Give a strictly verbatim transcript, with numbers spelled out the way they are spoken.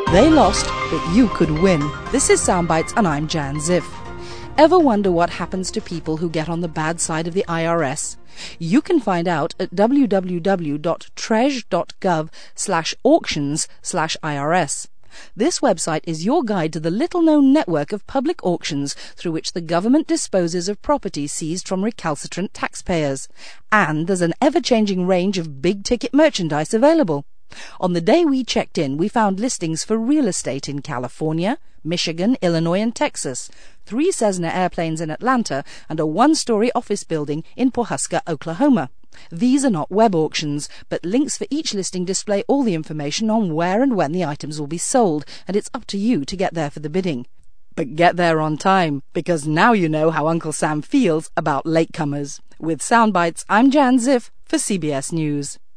They lost, but you could win. This is Soundbites and I'm Jan Ziff. Ever wonder what happens to people who get on the bad side of the I R S? You can find out at w w w dot treas dot gov slash auctions slash I R S. This website is your guide to the little-known network of public auctions through which the government disposes of property seized from recalcitrant taxpayers. And there's an ever-changing range of big-ticket merchandise available. On the day we checked in, we found listings for real estate in California, Michigan, Illinois and Texas, three Cessna airplanes in Atlanta, and a one-story office building in Pawhuska, Oklahoma. These are not web auctions, but links for each listing display all the information on where and when the items will be sold, and it's up to you to get there for the bidding. But get there on time, because now you know how Uncle Sam feels about latecomers. With Soundbites, I'm Jan Ziff for C B S News.